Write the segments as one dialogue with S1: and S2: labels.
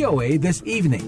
S1: VOA This Evening.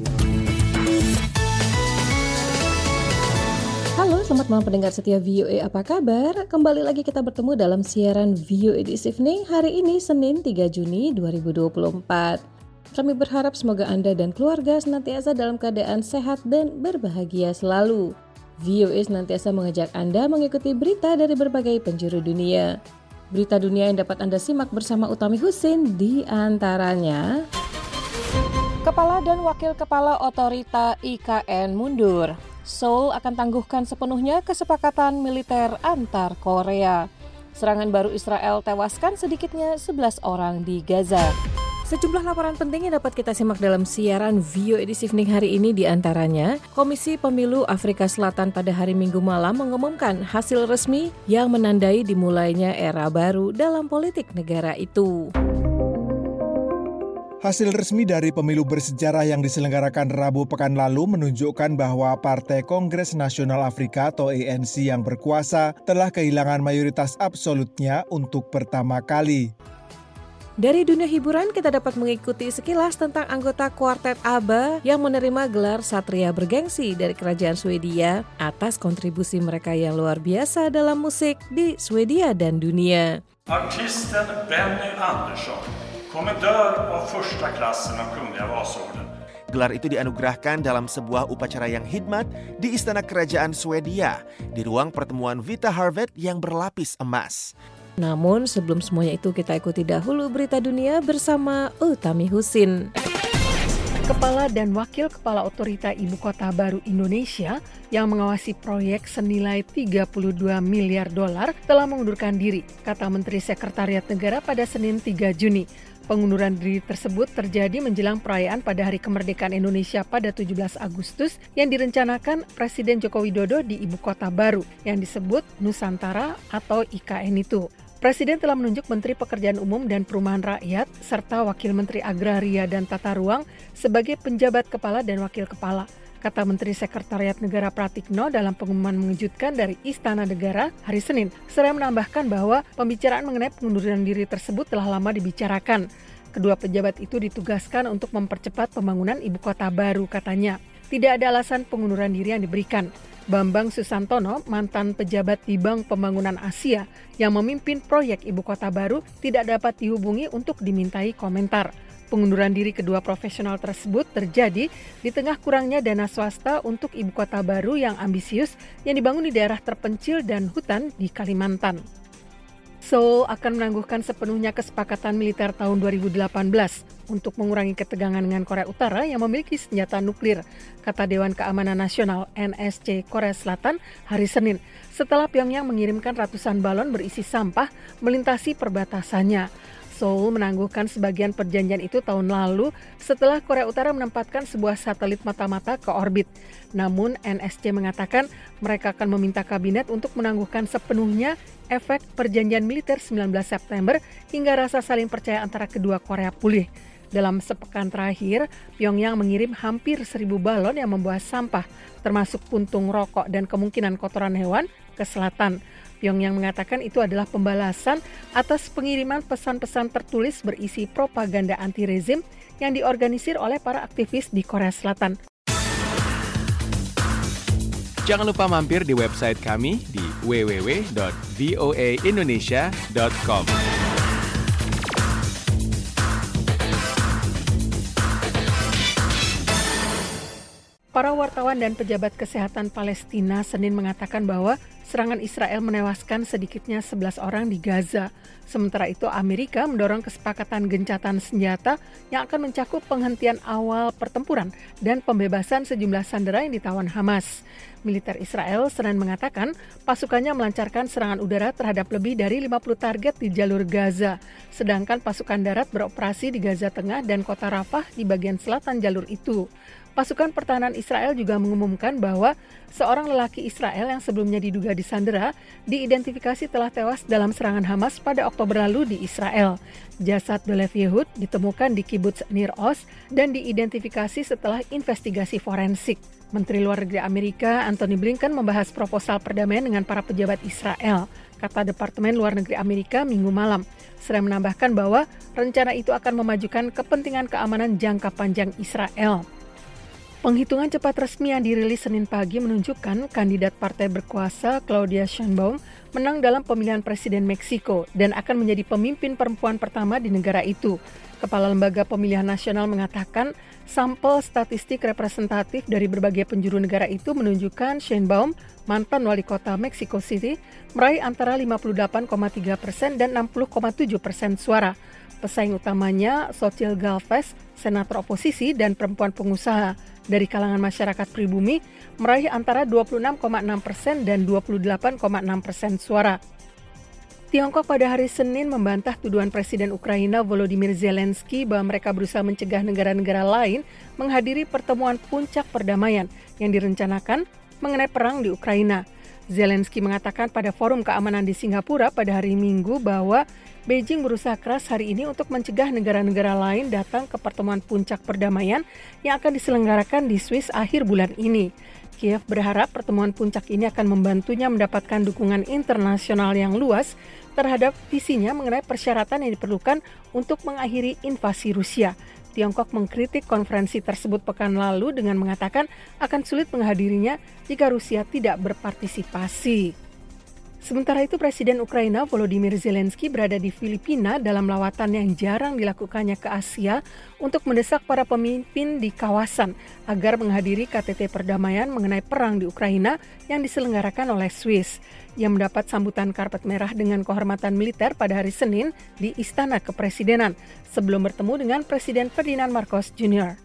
S2: Halo, selamat malam pendengar setia VOA, apa kabar? Kembali lagi kita bertemu dalam siaran VOA This Evening hari ini Senin 3 Juni 2024. Kami berharap semoga Anda dan keluarga senantiasa dalam keadaan sehat dan berbahagia selalu. VOA senantiasa mengajak Anda mengikuti berita dari berbagai penjuru dunia. Berita dunia yang dapat Anda simak bersama Utami Husin di antaranya. Kepala dan Wakil Kepala Otorita IKN mundur. Seoul akan tangguhkan sepenuhnya kesepakatan militer antar Korea. Serangan baru Israel tewaskan sedikitnya 11 orang di Gaza. Sejumlah laporan penting yang dapat kita simak dalam siaran VOA This Evening hari ini di antaranya, Komisi Pemilu Afrika Selatan pada hari Minggu malam mengumumkan hasil resmi yang menandai dimulainya era baru dalam politik negara itu.
S3: Hasil resmi dari pemilu bersejarah yang diselenggarakan Rabu pekan lalu menunjukkan bahwa Partai Kongres Nasional Afrika atau ANC yang berkuasa telah kehilangan mayoritas absolutnya untuk pertama kali.
S2: Dari dunia hiburan, kita dapat mengikuti sekilas tentang anggota kuartet ABBA yang menerima gelar Satria Bergengsi dari Kerajaan Swedia atas kontribusi mereka yang luar biasa dalam musik di Swedia dan dunia.
S4: Artisten Benny Andersson, kommendör av första klassen av Kungliga Vasaorden.
S5: Gelar itu dianugerahkan dalam sebuah upacara yang hikmat di Istana Kerajaan Swedia di ruang pertemuan Vita Harvet yang berlapis emas.
S2: Namun sebelum semuanya itu kita ikuti dahulu berita dunia bersama Utami Husin. Kepala dan Wakil Kepala Otorita Ibu Kota Baru Indonesia yang mengawasi proyek senilai 32 miliar dolar telah mengundurkan diri, kata Menteri Sekretariat Negara pada Senin 3 Juni. Pengunduran diri tersebut terjadi menjelang perayaan pada Hari Kemerdekaan Indonesia pada 17 Agustus yang direncanakan Presiden Joko Widodo di Ibu Kota Baru yang disebut Nusantara atau IKN itu. Presiden telah menunjuk Menteri Pekerjaan Umum dan Perumahan Rakyat serta Wakil Menteri Agraria dan Tata Ruang sebagai penjabat kepala dan wakil kepala, kata Menteri Sekretariat Negara Pratikno dalam pengumuman mengejutkan dari Istana Negara hari Senin. Seraya menambahkan bahwa pembicaraan mengenai pengunduran diri tersebut telah lama dibicarakan. Kedua pejabat itu ditugaskan untuk mempercepat pembangunan ibu kota baru, katanya. Tidak ada alasan pengunduran diri yang diberikan. Bambang Susantono, mantan pejabat di Bank Pembangunan Asia yang memimpin proyek ibu kota baru, tidak dapat dihubungi untuk dimintai komentar. Pengunduran diri kedua profesional tersebut terjadi di tengah kurangnya dana swasta untuk ibu kota baru yang ambisius yang dibangun di daerah terpencil dan hutan di Kalimantan. Seoul akan menangguhkan sepenuhnya kesepakatan militer tahun 2018 untuk mengurangi ketegangan dengan Korea Utara yang memiliki senjata nuklir, kata Dewan Keamanan Nasional NSC Korea Selatan hari Senin, setelah Pyongyang mengirimkan ratusan balon berisi sampah melintasi perbatasannya. Seoul menangguhkan sebagian perjanjian itu tahun lalu setelah Korea Utara menempatkan sebuah satelit mata-mata ke orbit. Namun NSC mengatakan mereka akan meminta kabinet untuk menangguhkan sepenuhnya efek perjanjian militer 19 September hingga rasa saling percaya antara kedua Korea pulih. Dalam sepekan terakhir, Pyongyang mengirim hampir 1.000 balon yang membawa sampah, termasuk puntung rokok dan kemungkinan kotoran hewan, ke selatan. Pyongyang mengatakan itu adalah pembalasan atas pengiriman pesan-pesan tertulis berisi propaganda anti-rezim yang diorganisir oleh para aktivis di Korea Selatan.
S6: Jangan lupa mampir di website kami di www.voaindonesia.com.
S2: Para wartawan dan pejabat kesehatan Palestina Senin mengatakan bahwa serangan Israel menewaskan sedikitnya 11 orang di Gaza. Sementara itu Amerika mendorong kesepakatan gencatan senjata yang akan mencakup penghentian awal pertempuran dan pembebasan sejumlah sandera yang ditawan Hamas. Militer Israel Senin mengatakan pasukannya melancarkan serangan udara terhadap lebih dari 50 target di jalur Gaza. Sedangkan pasukan darat beroperasi di Gaza Tengah dan kota Rafah di bagian selatan jalur itu. Pasukan pertahanan Israel juga mengumumkan bahwa seorang lelaki Israel yang sebelumnya diduga disandera diidentifikasi telah tewas dalam serangan Hamas pada Oktober lalu di Israel. Jasad Dolev Yehud ditemukan di kibbutz Nir Oz dan diidentifikasi setelah investigasi forensik. Menteri Luar Negeri Amerika Antony Blinken membahas proposal perdamaian dengan para pejabat Israel. kata Departemen Luar Negeri Amerika Minggu malam. Seraya menambahkan bahwa rencana itu akan memajukan kepentingan keamanan jangka panjang Israel. Penghitungan cepat resmi yang dirilis Senin pagi menunjukkan kandidat partai berkuasa Claudia Sheinbaum menang dalam pemilihan presiden Meksiko dan akan menjadi pemimpin perempuan pertama di negara itu. Kepala Lembaga Pemilihan Nasional mengatakan sampel statistik representatif dari berbagai penjuru negara itu menunjukkan Sheinbaum, mantan wali kota Mexico City, meraih antara 58,3% dan 60,7% suara. Pesaing utamanya Xochitl Gálvez, senator oposisi dan perempuan pengusaha dari kalangan masyarakat pribumi, meraih antara 26,6% dan 28,6% suara. Tiongkok pada hari Senin membantah tuduhan Presiden Ukraina Volodymyr Zelensky bahwa mereka berusaha mencegah negara-negara lain menghadiri pertemuan puncak perdamaian yang direncanakan mengenai perang di Ukraina. Zelensky mengatakan pada forum keamanan di Singapura pada hari Minggu bahwa Beijing berusaha keras hari ini untuk mencegah negara-negara lain datang ke pertemuan puncak perdamaian yang akan diselenggarakan di Swiss akhir bulan ini. Kiev berharap pertemuan puncak ini akan membantunya mendapatkan dukungan internasional yang luas terhadap visinya mengenai persyaratan yang diperlukan untuk mengakhiri invasi Rusia. Tiongkok mengkritik konferensi tersebut pekan lalu dengan mengatakan akan sulit menghadirinya jika Rusia tidak berpartisipasi. Sementara itu, Presiden Ukraina Volodymyr Zelensky berada di Filipina dalam lawatan yang jarang dilakukannya ke Asia untuk mendesak para pemimpin di kawasan agar menghadiri KTT perdamaian mengenai perang di Ukraina yang diselenggarakan oleh Swiss. Ia mendapat sambutan karpet merah dengan kehormatan militer pada hari Senin di Istana Kepresidenan sebelum bertemu dengan Presiden Ferdinand Marcos Jr.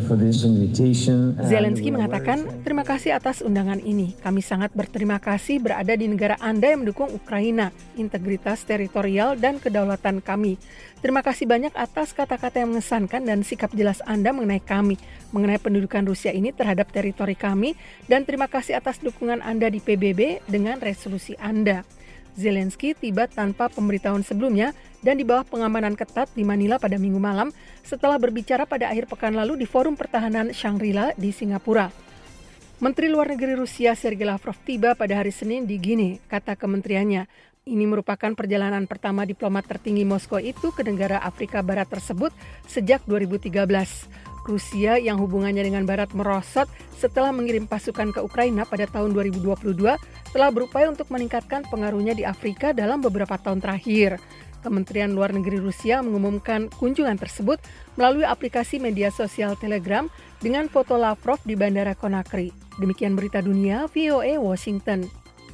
S2: Zelensky mengatakan, "Terima kasih atas undangan ini. Kami sangat berterima kasih berada di negara Anda yang mendukung Ukraina, integritas teritorial dan kedaulatan kami. Terima kasih banyak atas kata-kata yang mengesankan dan sikap jelas Anda mengenai kami, mengenai pendudukan Rusia ini terhadap teritori kami, dan terima kasih atas dukungan Anda di PBB dengan resolusi Anda." Zelensky tiba tanpa pemberitahuan sebelumnya dan di bawah pengamanan ketat di Manila pada Minggu malam setelah berbicara pada akhir pekan lalu di Forum Pertahanan Shangri-La di Singapura. Menteri Luar Negeri Rusia Sergei Lavrov tiba pada hari Senin di Guinea, kata kementeriannya. Ini merupakan perjalanan pertama diplomat tertinggi Moskow itu ke negara Afrika Barat tersebut sejak 2013. Rusia yang hubungannya dengan Barat merosot setelah mengirim pasukan ke Ukraina pada tahun 2022 telah berupaya untuk meningkatkan pengaruhnya di Afrika dalam beberapa tahun terakhir. Kementerian Luar Negeri Rusia mengumumkan kunjungan tersebut melalui aplikasi media sosial Telegram dengan foto Lavrov di Bandara Conakry. Demikian berita dunia VOA Washington.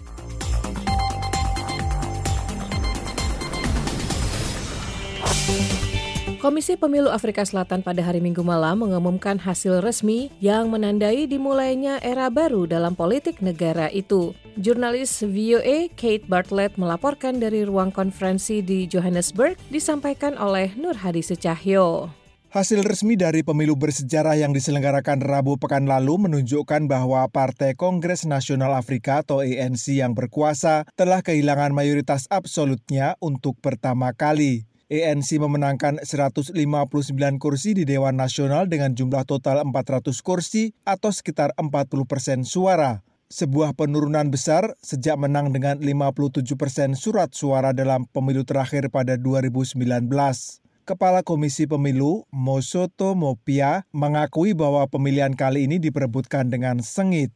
S1: Komisi Pemilu Afrika Selatan pada hari Minggu malam mengumumkan hasil resmi yang menandai dimulainya era baru dalam politik negara itu. Jurnalis VOA Kate Bartlett melaporkan dari ruang konferensi di Johannesburg, disampaikan oleh Nur Hadi Sucahyo.
S3: Hasil resmi dari pemilu bersejarah yang diselenggarakan Rabu pekan lalu menunjukkan bahwa Partai Kongres Nasional Afrika atau ANC yang berkuasa telah kehilangan mayoritas absolutnya untuk pertama kali. ANC memenangkan 159 kursi di Dewan Nasional dengan jumlah total 400 kursi atau sekitar 40% suara. Sebuah penurunan besar sejak menang dengan 57% surat suara dalam pemilu terakhir pada 2019. Kepala Komisi Pemilu, Mosoto Mopia, mengakui bahwa pemilihan kali ini diperebutkan dengan sengit.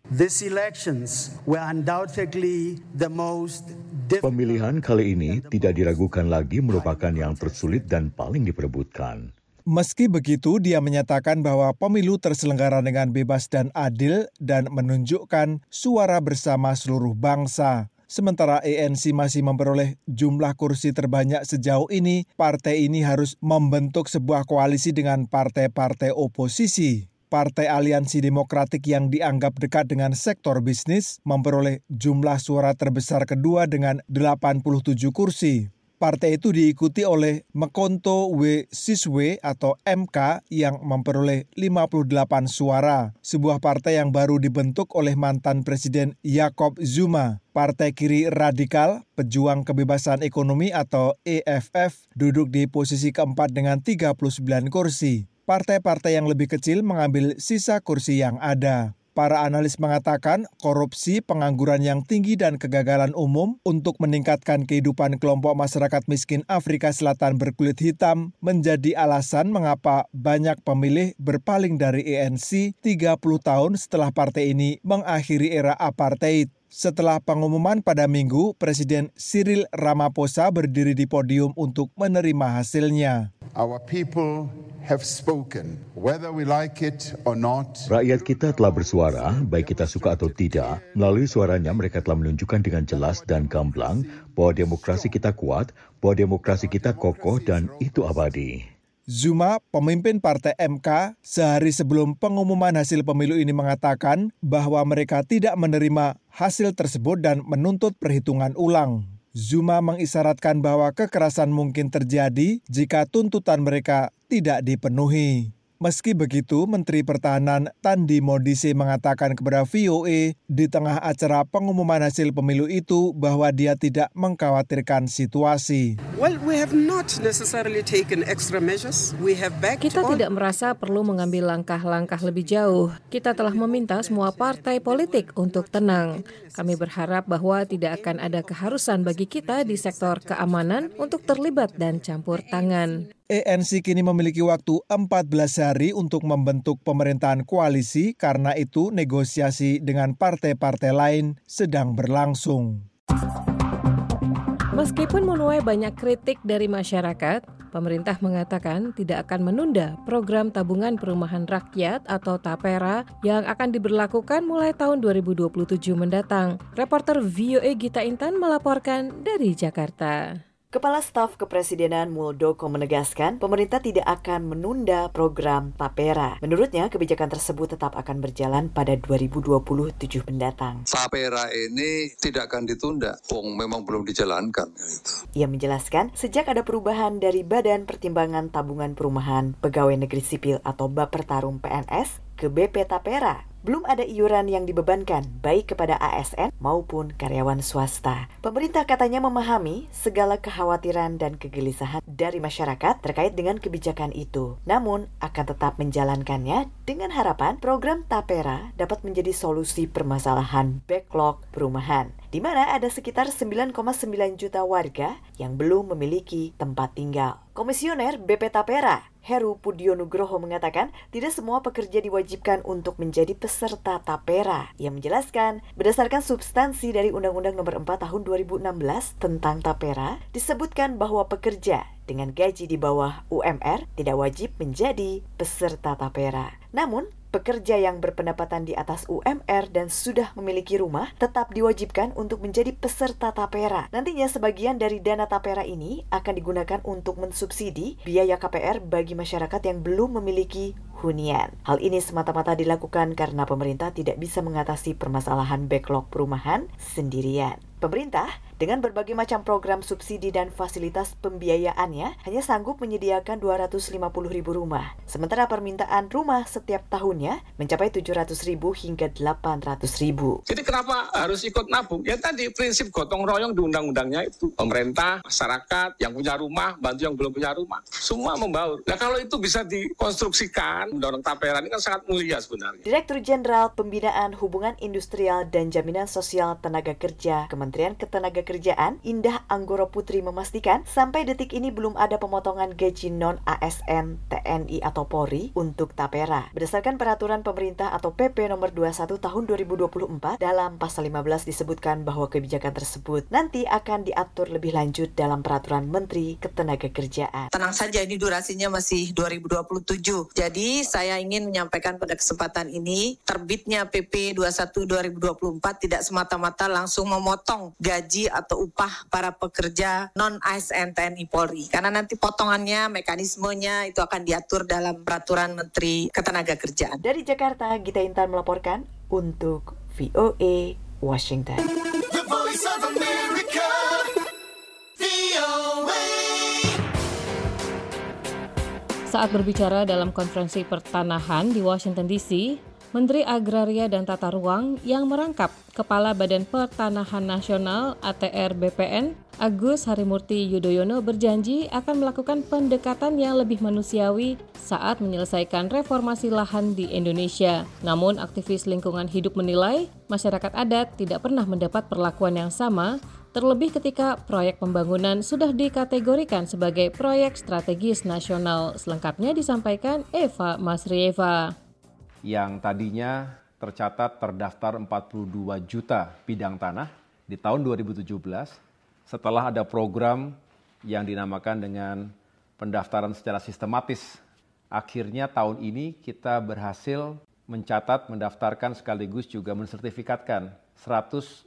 S7: Pemilihan kali ini tidak diragukan lagi merupakan yang tersulit dan paling diperebutkan.
S3: Meski begitu, dia menyatakan bahwa pemilu terselenggara dengan bebas dan adil dan menunjukkan suara bersama seluruh bangsa. Sementara ANC masih memperoleh jumlah kursi terbanyak sejauh ini, partai ini harus membentuk sebuah koalisi dengan partai-partai oposisi. Partai Aliansi Demokratik yang dianggap dekat dengan sektor bisnis memperoleh jumlah suara terbesar kedua dengan 87 kursi. Partai itu diikuti oleh Mkhonto we Sizwe atau MK yang memperoleh 58 suara, sebuah partai yang baru dibentuk oleh mantan Presiden Jacob Zuma. Partai Kiri Radikal, Pejuang Kebebasan Ekonomi atau EFF, duduk di posisi keempat dengan 39 kursi. Partai-partai yang lebih kecil mengambil sisa kursi yang ada. Para analis mengatakan korupsi, pengangguran yang tinggi, dan kegagalan umum untuk meningkatkan kehidupan kelompok masyarakat miskin Afrika Selatan berkulit hitam menjadi alasan mengapa banyak pemilih berpaling dari ANC 30 tahun setelah partai ini mengakhiri era apartheid. Setelah pengumuman pada Minggu, Presiden Cyril Ramaphosa berdiri di podium untuk menerima hasilnya.
S8: Our people have spoken, whether we like it or not.
S7: Rakyat kita telah bersuara, baik kita suka atau tidak. Melalui suaranya mereka telah menunjukkan dengan jelas dan gamblang bahwa demokrasi kita kuat, bahwa demokrasi kita kokoh dan itu abadi.
S3: Zuma, pemimpin partai MK, sehari sebelum pengumuman hasil pemilu ini mengatakan bahwa mereka tidak menerima hasil tersebut dan menuntut perhitungan ulang. Zuma mengisyaratkan bahwa kekerasan mungkin terjadi jika tuntutan mereka tidak dipenuhi. Meski begitu, Menteri Pertahanan Tandi Modise mengatakan kepada VOA di tengah acara pengumuman hasil pemilu itu bahwa dia tidak mengkhawatirkan situasi.
S1: Kita tidak merasa perlu mengambil langkah-langkah lebih jauh. Kita telah meminta semua partai politik untuk tenang. Kami berharap bahwa tidak akan ada keharusan bagi kita di sektor keamanan untuk terlibat dan campur tangan.
S3: ANC kini memiliki waktu 14 hari untuk membentuk pemerintahan koalisi, karena itu negosiasi dengan partai-partai lain sedang berlangsung.
S1: Meskipun menuai banyak kritik dari masyarakat, pemerintah mengatakan tidak akan menunda program tabungan perumahan rakyat atau TAPERA yang akan diberlakukan mulai tahun 2027 mendatang. Reporter VOA Gita Intan melaporkan dari Jakarta.
S9: Kepala Staf Kepresidenan Muldoko menegaskan pemerintah tidak akan menunda program TAPERA. Menurutnya, kebijakan tersebut tetap akan berjalan pada 2027 mendatang.
S10: TAPERA ini tidak akan ditunda, memang belum dijalankan.
S9: Ia menjelaskan, sejak ada perubahan dari Badan Pertimbangan Tabungan Perumahan Pegawai Negeri Sipil atau Bappertarum PNS ke BP TAPERA, belum ada iuran yang dibebankan baik kepada ASN maupun karyawan swasta. Pemerintah katanya memahami segala kekhawatiran dan kegelisahan dari masyarakat terkait dengan kebijakan itu. Namun akan tetap menjalankannya dengan harapan program TAPERA dapat menjadi solusi permasalahan backlog perumahan, di mana ada sekitar 9,9 juta warga yang belum memiliki tempat tinggal. Komisioner BP TAPERA, Heru Pudionugroho mengatakan tidak semua pekerja diwajibkan untuk menjadi peserta TAPERA. Ia menjelaskan, berdasarkan substansi dari Undang-Undang Nomor 4 Tahun 2016 tentang TAPERA, disebutkan bahwa pekerja dengan gaji di bawah UMR tidak wajib menjadi peserta TAPERA. Namun, pekerja yang berpendapatan di atas UMR dan sudah memiliki rumah tetap diwajibkan untuk menjadi peserta TAPERA. Nantinya sebagian dari dana TAPERA ini akan digunakan untuk mensubsidi biaya KPR bagi masyarakat yang belum memiliki hunian. Hal ini semata-mata dilakukan karena pemerintah tidak bisa mengatasi permasalahan backlog perumahan sendirian. Pemerintah dengan berbagai macam program subsidi dan fasilitas pembiayaannya hanya sanggup menyediakan 250.000 rumah. Sementara permintaan rumah setiap tahunnya mencapai 700.000 hingga 800.000.
S11: Jadi kenapa harus ikut nabung? Ya tadi prinsip gotong royong di undang-undangnya itu. Pemerintah, masyarakat, yang punya rumah, bantu yang belum punya rumah. Semua membaur. Nah kalau itu bisa dikonstruksikan, undang-undang TAPERA ini kan sangat mulia sebenarnya.
S9: Direktur Jenderal Pembinaan Hubungan Industrial dan Jaminan Sosial Tenaga Kerja Kementerian Ketenagakerjaan Indah Anggoro Putri memastikan sampai detik ini belum ada pemotongan gaji non-ASN, TNI atau Polri untuk TAPERA. Berdasarkan peraturan pemerintah atau PP nomor 21 tahun 2024, dalam pasal 15 disebutkan bahwa kebijakan tersebut nanti akan diatur lebih lanjut dalam peraturan Menteri Ketenagakerjaan.
S12: Tenang saja, ini durasinya masih 2027. Jadi saya ingin menyampaikan pada kesempatan ini, terbitnya PP 21 2024 tidak semata-mata langsung memotong gaji atau upah para pekerja non-ASN TNI Polri. Karena nanti potongannya, mekanismenya itu akan diatur dalam peraturan Menteri Ketenagakerjaan.
S9: Dari Jakarta, Gita Intan melaporkan untuk VOA Washington. The Voice of America,
S1: VOA. Saat berbicara dalam konferensi pertanahan di Washington DC, Menteri Agraria dan Tata Ruang yang merangkap Kepala Badan Pertanahan Nasional ATR BPN, Agus Harimurti Yudhoyono berjanji akan melakukan pendekatan yang lebih manusiawi saat menyelesaikan reformasi lahan di Indonesia. Namun, aktivis lingkungan hidup menilai masyarakat adat tidak pernah mendapat perlakuan yang sama, terlebih ketika proyek pembangunan sudah dikategorikan sebagai proyek strategis nasional. Selengkapnya disampaikan Eva Masrieva.
S13: Yang tadinya tercatat terdaftar 42 juta bidang tanah di tahun 2017, setelah ada program yang dinamakan dengan pendaftaran secara sistematis. Akhirnya tahun ini kita berhasil mencatat, mendaftarkan sekaligus juga mensertifikatkan 112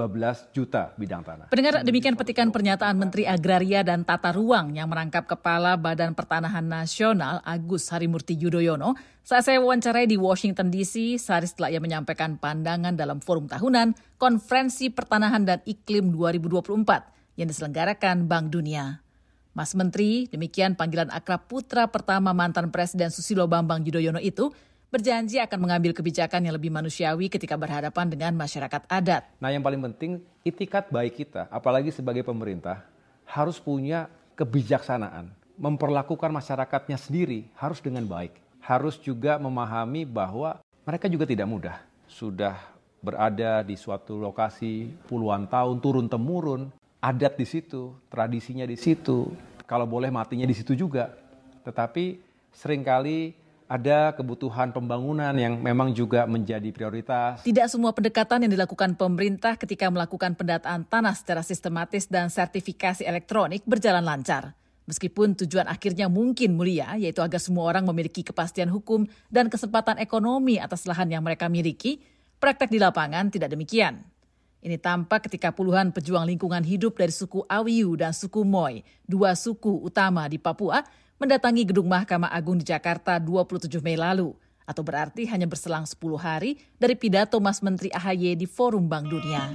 S13: juta bidang tanah.
S14: Pendengar, demikian petikan pernyataan Menteri Agraria dan Tata Ruang yang merangkap Kepala Badan Pertanahan Nasional Agus Harimurti Yudhoyono saat saya wawancarai di Washington DC sehari setelah ia menyampaikan pandangan dalam forum tahunan Konferensi Pertanahan dan Iklim 2024 yang diselenggarakan Bank Dunia. Mas Menteri, demikian panggilan akrab putra pertama mantan Presiden Susilo Bambang Yudhoyono itu, berjanji akan mengambil kebijakan yang lebih manusiawi ketika berhadapan dengan masyarakat adat.
S13: Nah, yang paling penting, itikat baik kita, apalagi sebagai pemerintah, harus punya kebijaksanaan. Memperlakukan masyarakatnya sendiri harus dengan baik. Harus juga memahami bahwa mereka juga tidak mudah. Sudah berada di suatu lokasi puluhan tahun, turun-temurun, adat di situ, tradisinya di situ, kalau boleh matinya di situ juga. Tetapi seringkali ada kebutuhan pembangunan yang memang juga menjadi prioritas.
S14: Tidak semua pendekatan yang dilakukan pemerintah ketika melakukan pendataan tanah secara sistematis dan sertifikasi elektronik berjalan lancar. Meskipun tujuan akhirnya mungkin mulia, yaitu agar semua orang memiliki kepastian hukum dan kesempatan ekonomi atas lahan yang mereka miliki, praktek di lapangan tidak demikian. Ini tampak ketika puluhan pejuang lingkungan hidup dari suku Awiyu dan suku Moy, dua suku utama di Papua, mendatangi gedung Mahkamah Agung di Jakarta 27 Mei lalu, atau berarti hanya berselang 10 hari dari pidato Mas Menteri AHY di Forum Bank Dunia.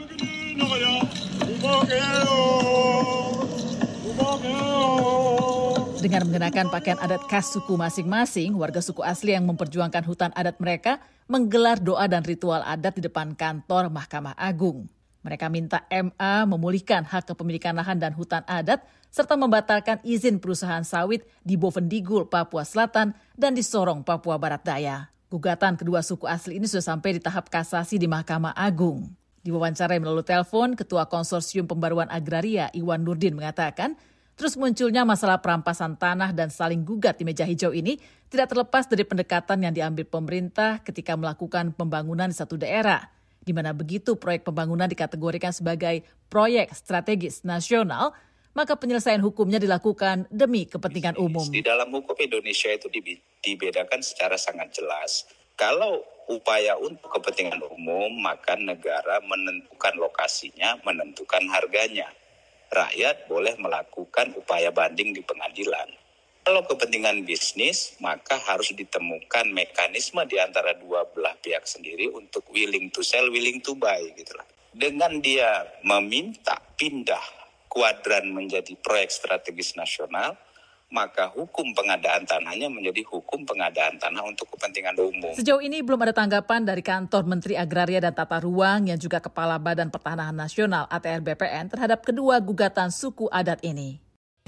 S14: Dengan mengenakan pakaian adat khas suku masing-masing, warga suku asli yang memperjuangkan hutan adat mereka menggelar doa dan ritual adat di depan kantor Mahkamah Agung. Mereka minta MA memulihkan hak kepemilikan lahan dan hutan adat serta membatalkan izin perusahaan sawit di Bovendigul, Papua Selatan dan di Sorong, Papua Barat Daya. Gugatan kedua suku asli ini sudah sampai di tahap kasasi di Mahkamah Agung. Diwawancarai melalui telepon, Ketua Konsorsium Pembaruan Agraria Iwan Nurdin mengatakan, terus munculnya masalah perampasan tanah dan saling gugat di meja hijau ini tidak terlepas dari pendekatan yang diambil pemerintah ketika melakukan pembangunan di satu daerah, di mana begitu proyek pembangunan dikategorikan sebagai proyek strategis nasional, maka penyelesaian hukumnya dilakukan demi kepentingan umum.
S15: Di dalam hukum Indonesia itu dibedakan secara sangat jelas. Kalau upaya untuk kepentingan umum, maka negara menentukan lokasinya, menentukan harganya. Rakyat boleh melakukan upaya banding di pengadilan. Kalau kepentingan bisnis, maka harus ditemukan mekanisme di antara dua belah pihak sendiri untuk willing to sell, willing to buy. Gitulah. Dengan dia meminta pindah kuadran menjadi proyek strategis nasional, maka hukum pengadaan tanahnya menjadi hukum pengadaan tanah untuk kepentingan umum.
S14: Sejauh ini belum ada tanggapan dari kantor Menteri Agraria dan Tata Ruang yang juga Kepala Badan Pertanahan Nasional ATR BPN terhadap kedua gugatan suku adat ini.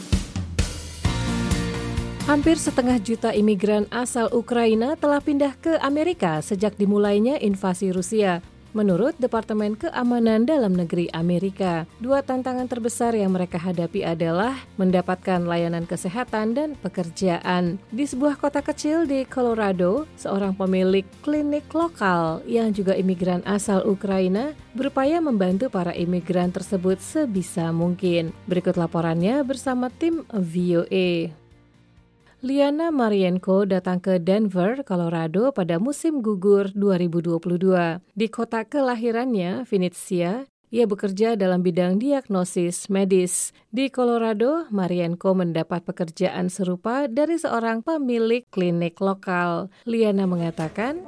S1: Hampir 1,5 juta imigran asal Ukraina telah pindah ke Amerika sejak dimulainya invasi Rusia. Menurut Departemen Keamanan Dalam Negeri Amerika, dua tantangan terbesar yang mereka hadapi adalah mendapatkan layanan kesehatan dan pekerjaan. Di sebuah kota kecil di Colorado, seorang pemilik klinik lokal yang juga imigran asal Ukraina berupaya membantu para imigran tersebut sebisa mungkin. Berikut laporannya bersama tim VOA. Liana Marienko datang ke Denver, Colorado pada musim gugur 2022. Di kota kelahirannya, Vinnytsia, ia bekerja dalam bidang diagnosis medis. Di Colorado, Marienko mendapat pekerjaan serupa dari seorang pemilik klinik lokal. Liana mengatakan,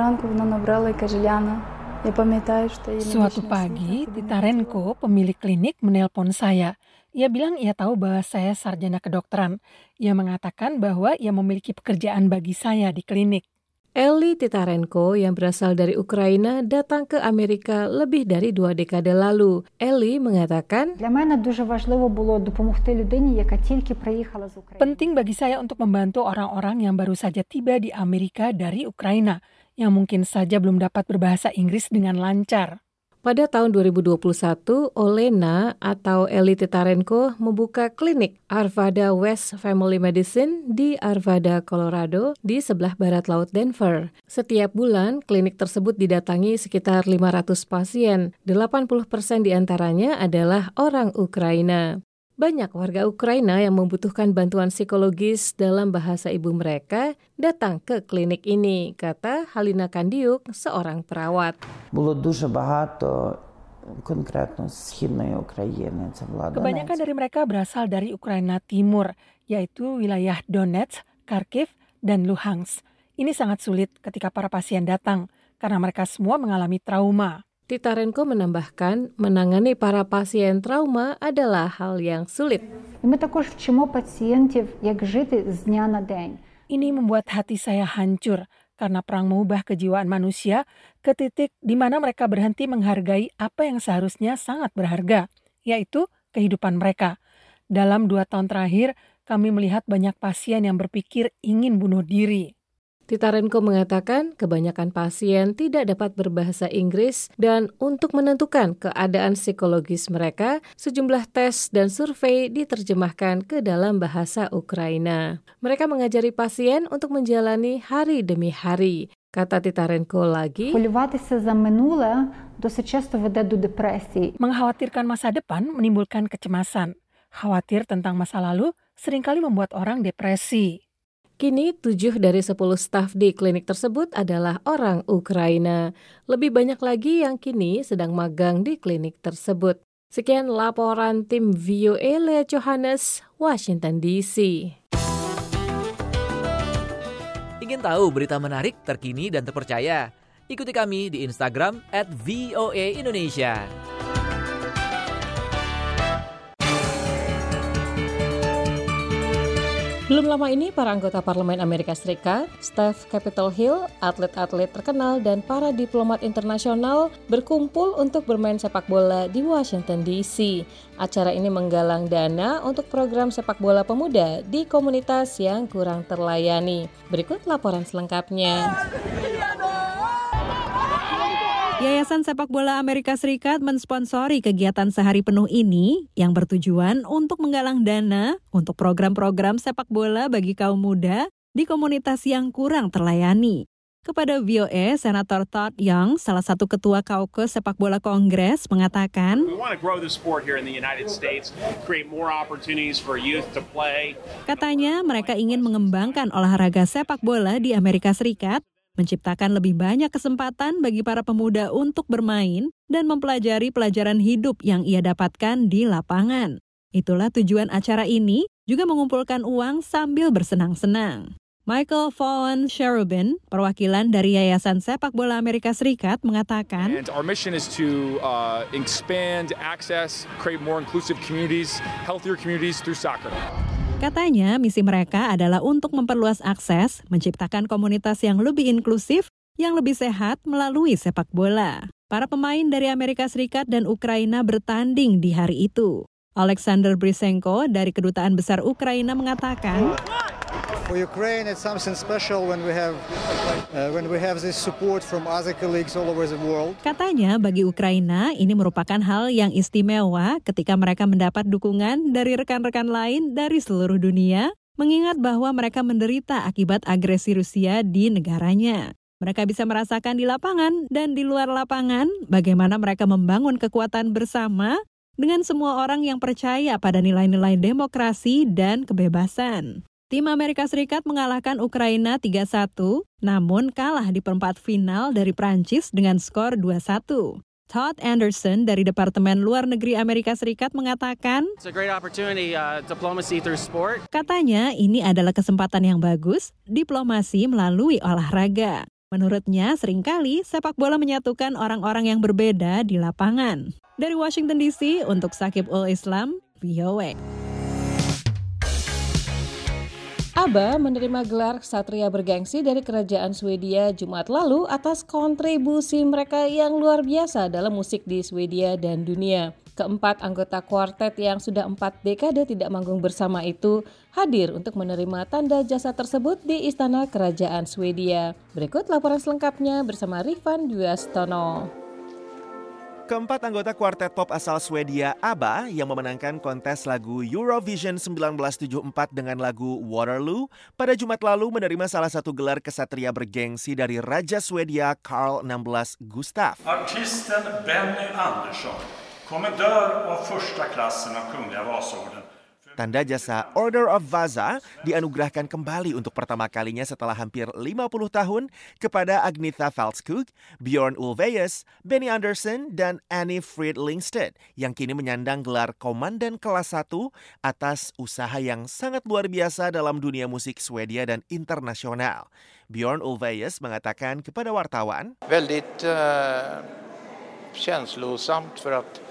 S2: suatu pagi, Titarenko, pemilik klinik, menelpon saya. Ia bilang ia tahu bahwa saya sarjana kedokteran. Ia mengatakan bahwa ia memiliki pekerjaan bagi saya di klinik.
S1: Eli Titarenko yang berasal dari Ukraina datang ke Amerika lebih dari 2 dekade lalu. Eli mengatakan,
S2: penting bagi saya untuk membantu orang-orang yang baru saja tiba di Amerika dari Ukraina, yang mungkin saja belum dapat berbahasa Inggris dengan lancar.
S1: Pada tahun 2021, Olena atau Eli Titarenko membuka klinik Arvada West Family Medicine di Arvada, Colorado, di sebelah barat laut Denver. Setiap bulan, klinik tersebut didatangi sekitar 500 pasien. 80% diantaranya adalah orang Ukraina. Banyak warga Ukraina yang membutuhkan bantuan psikologis dalam bahasa ibu mereka datang ke klinik ini, kata Halina Kandiuk, seorang perawat.
S2: Kebanyakan dari mereka berasal dari Ukraina Timur, yaitu wilayah Donetsk, Kharkiv, dan Luhansk. Ini sangat sulit ketika para pasien datang, karena mereka semua mengalami trauma.
S1: Titarenko menambahkan, menangani para pasien trauma adalah hal yang sulit.
S2: Ini membuat hati saya hancur karena perang mengubah kejiwaan manusia ke titik di mana mereka berhenti menghargai apa yang seharusnya sangat berharga, yaitu kehidupan mereka. Dalam 2 tahun terakhir, kami melihat banyak pasien yang berpikir ingin bunuh diri.
S1: Titarenko mengatakan kebanyakan pasien tidak dapat berbahasa Inggris dan untuk menentukan keadaan psikologis mereka, sejumlah tes dan survei diterjemahkan ke dalam bahasa Ukraina. Mereka mengajari pasien untuk menjalani hari demi hari. Kata Titarenko lagi,
S2: mengkhawatirkan masa depan menimbulkan kecemasan. Khawatir tentang masa lalu seringkali membuat orang depresi.
S1: Kini 7 dari 10 staf di klinik tersebut adalah orang Ukraina. Lebih banyak lagi yang kini sedang magang di klinik tersebut. Sekian laporan tim VOA Lea Johannes, Washington DC.
S16: Ingin tahu berita menarik, terkini, dan terpercaya? Ikuti kami di Instagram @VOA_Indonesia.
S1: Belum lama ini, para anggota Parlemen Amerika Serikat, staf Capitol Hill, atlet-atlet terkenal, dan para diplomat internasional berkumpul untuk bermain sepak bola di Washington DC. Acara ini menggalang dana untuk program sepak bola pemuda di komunitas yang kurang terlayani. Berikut laporan selengkapnya.
S17: Yayasan Sepak Bola Amerika Serikat mensponsori kegiatan sehari penuh ini yang bertujuan untuk menggalang dana untuk program-program sepak bola bagi kaum muda di komunitas yang kurang terlayani. Kepada VOA, Senator Todd Young, salah satu ketua Kaukus Sepak Bola Kongres, mengatakan, katanya mereka ingin mengembangkan olahraga sepak bola di Amerika Serikat, menciptakan lebih banyak kesempatan bagi para pemuda untuk bermain dan mempelajari pelajaran hidup yang ia dapatkan di lapangan. Itulah tujuan acara ini, juga mengumpulkan uang sambil bersenang-senang. Michael Vaughan Cherubin, perwakilan dari Yayasan Sepak Bola Amerika Serikat, mengatakan,
S18: Our mission is to expand access, create more inclusive communities, healthier communities through soccer.
S17: Katanya, misi mereka adalah untuk memperluas akses, menciptakan komunitas yang lebih inklusif, yang lebih sehat melalui sepak bola. Para pemain dari Amerika Serikat dan Ukraina bertanding di hari itu. Alexander Brisenko dari Kedutaan Besar Ukraina mengatakan,
S19: For Ukraine, it's something special when we have this support from other colleagues all over the world.
S17: Katanya, bagi Ukraina, ini merupakan hal yang istimewa ketika mereka mendapat dukungan dari rekan-rekan lain dari seluruh dunia, mengingat bahwa mereka menderita akibat agresi Rusia di negaranya. Mereka bisa merasakan di lapangan dan di luar lapangan bagaimana mereka membangun kekuatan bersama dengan semua orang yang percaya pada nilai-nilai demokrasi dan kebebasan. Tim Amerika Serikat mengalahkan Ukraina 3-1, namun kalah di perempat final dari Prancis dengan skor 2-1. Todd Anderson dari Departemen Luar Negeri Amerika Serikat mengatakan, katanya ini adalah kesempatan yang bagus, diplomasi melalui olahraga. Menurutnya, seringkali sepak bola menyatukan orang-orang yang berbeda di lapangan. Dari Washington DC, untuk Sakib Ul Islam, VOA.
S1: ABBA menerima gelar Ksatria Bergengsi dari Kerajaan Swedia Jumat lalu atas kontribusi mereka yang luar biasa dalam musik di Swedia dan dunia. Keempat anggota kuartet yang sudah 4 dekade tidak manggung bersama itu hadir untuk menerima tanda jasa tersebut di Istana Kerajaan Swedia. Berikut laporan selengkapnya bersama Rifan Dwiastono.
S5: Keempat anggota kuartet pop asal Swedia, ABBA, yang memenangkan kontes lagu Eurovision 1974 dengan lagu Waterloo, pada Jumat lalu menerima salah satu gelar Ksatria Bergengsi dari Raja Swedia Carl XVI Gustaf.
S4: Artisten Benny Andersson, kommendör av första klassen av Kungliga Vasaorden.
S5: Tanda jasa Order of Vasa dianugerahkan kembali untuk pertama kalinya setelah hampir 50 tahun kepada Agnetha Fältskog, Björn Ulvaeus, Benny Andersson, dan Annie Frid Lyngstad yang kini menyandang gelar Komandan kelas 1 atas usaha yang sangat luar biasa dalam dunia musik Swedia dan internasional. Björn Ulvaeus mengatakan kepada wartawan,
S20: väldigt känslosamt för att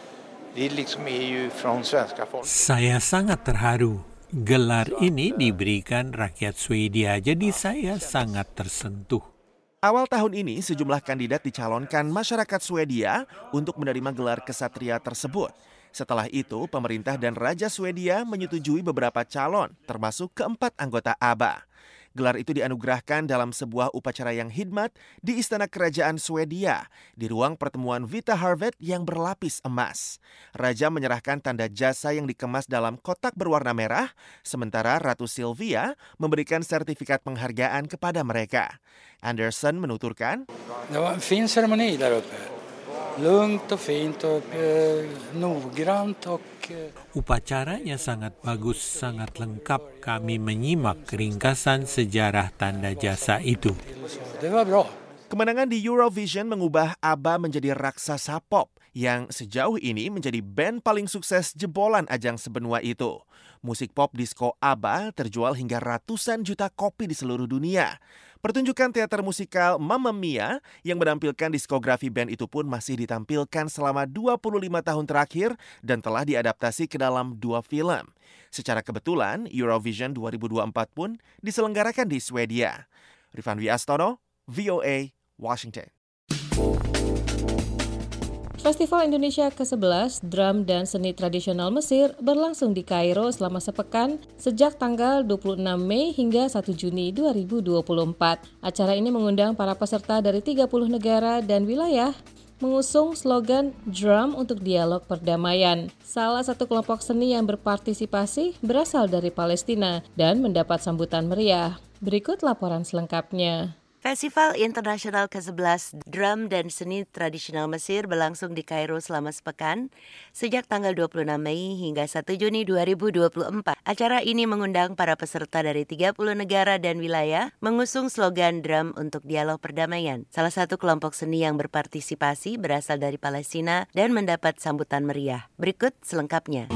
S21: saya sangat terharu. Gelar ini diberikan rakyat Swedia, jadi saya sangat tersentuh.
S5: Awal tahun ini sejumlah kandidat dicalonkan masyarakat Swedia untuk menerima gelar Ksatria tersebut. Setelah itu, pemerintah dan Raja Swedia menyetujui beberapa calon, termasuk keempat anggota ABBA. Gelar itu dianugerahkan dalam sebuah upacara yang hikmat di Istana Kerajaan Swedia, di ruang pertemuan Vita Harvet yang berlapis emas. Raja menyerahkan tanda jasa yang dikemas dalam kotak berwarna merah, sementara Ratu Silvia memberikan sertifikat penghargaan kepada mereka. Anderson menuturkan,
S22: "Det var en fin ceremoni där uppe. Lugnt och fint och noggrant och..."
S21: Upacaranya sangat bagus, sangat lengkap. Kami menyimak ringkasan sejarah tanda jasa itu.
S5: Kemenangan di Eurovision mengubah ABBA menjadi raksasa pop yang sejauh ini menjadi band paling sukses jebolan ajang sebenua itu. Musik pop disco ABBA terjual hingga ratusan juta kopi di seluruh dunia. Pertunjukan teater musikal Mamma Mia yang menampilkan diskografi band itu pun masih ditampilkan selama 25 tahun terakhir dan telah diadaptasi ke dalam 2 film. Secara kebetulan, Eurovision 2024 pun diselenggarakan di Swedia. Rifan Dwiastono, VOA, Washington.
S1: Festival Indonesia ke-11 Drum dan Seni Tradisional Mesir berlangsung di Kairo selama sepekan sejak tanggal 26 Mei hingga 1 Juni 2024. Acara ini mengundang para peserta dari 30 negara dan wilayah mengusung slogan Drum untuk Dialog Perdamaian. Salah satu kelompok seni yang berpartisipasi berasal dari Palestina dan mendapat sambutan meriah. Berikut laporan selengkapnya.
S23: Festival Internasional ke-11 Drum dan Seni Tradisional Mesir berlangsung di Kairo selama sepekan sejak tanggal 26 Mei hingga 1 Juni 2024. Acara ini mengundang para peserta dari 30 negara dan wilayah mengusung slogan Drum untuk Dialog Perdamaian. Salah satu kelompok seni yang berpartisipasi berasal dari Palestina dan mendapat sambutan meriah. Berikut selengkapnya.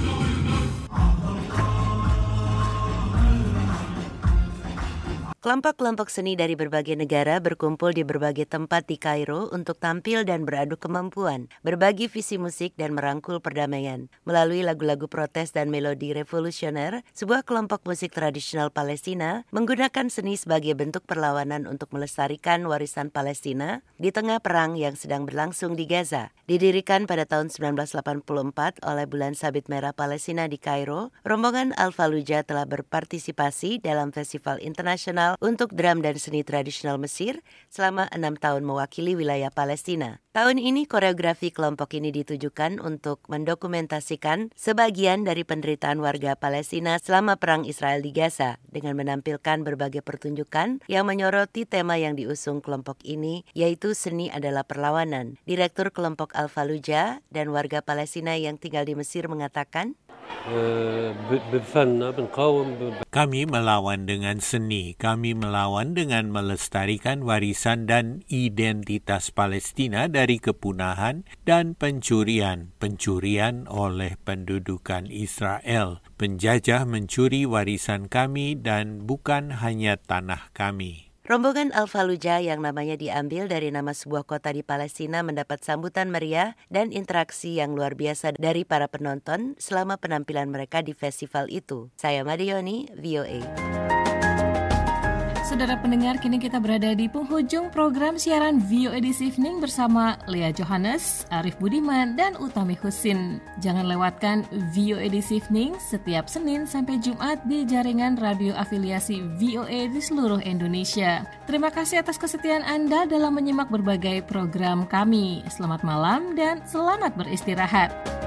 S23: Kelompok-kelompok seni dari berbagai negara berkumpul di berbagai tempat di Kairo untuk tampil dan beradu kemampuan, berbagi visi musik dan merangkul perdamaian. Melalui lagu-lagu protes dan melodi revolusioner, sebuah kelompok musik tradisional Palestina menggunakan seni sebagai bentuk perlawanan untuk melestarikan warisan Palestina di tengah perang yang sedang berlangsung di Gaza. Didirikan pada tahun 1984 oleh Bulan Sabit Merah Palestina di Kairo, rombongan Al-Fallujah telah berpartisipasi dalam festival internasional untuk drum dan seni tradisional Mesir selama 6 tahun mewakili wilayah Palestina. Tahun ini koreografi kelompok ini ditujukan untuk mendokumentasikan sebagian dari penderitaan warga Palestina selama perang Israel di Gaza dengan menampilkan berbagai pertunjukan yang menyoroti tema yang diusung kelompok ini, yaitu seni adalah perlawanan. Direktur kelompok Al-Fallujah dan warga Palestina yang tinggal di Mesir mengatakan,
S21: kami melawan dengan seni, kami melawan dengan melestarikan warisan dan identitas Palestina dari kepunahan dan pencurian oleh pendudukan Israel. Penjajah mencuri warisan kami dan bukan hanya tanah kami.
S23: Rombongan Al-Fallujah yang namanya diambil dari nama sebuah kota di Palestina mendapat sambutan meriah dan interaksi yang luar biasa dari para penonton selama penampilan mereka di festival itu. Saya Madioni, VOA.
S1: Saudara pendengar, kini kita berada di penghujung program siaran VOA This Evening bersama Lea Johannes, Arif Budiman, dan Utami Husin. Jangan lewatkan VOA This Evening setiap Senin sampai Jumat di jaringan radio afiliasi VOA di seluruh Indonesia. Terima kasih atas kesetiaan Anda dalam menyimak berbagai program kami. Selamat malam dan selamat beristirahat.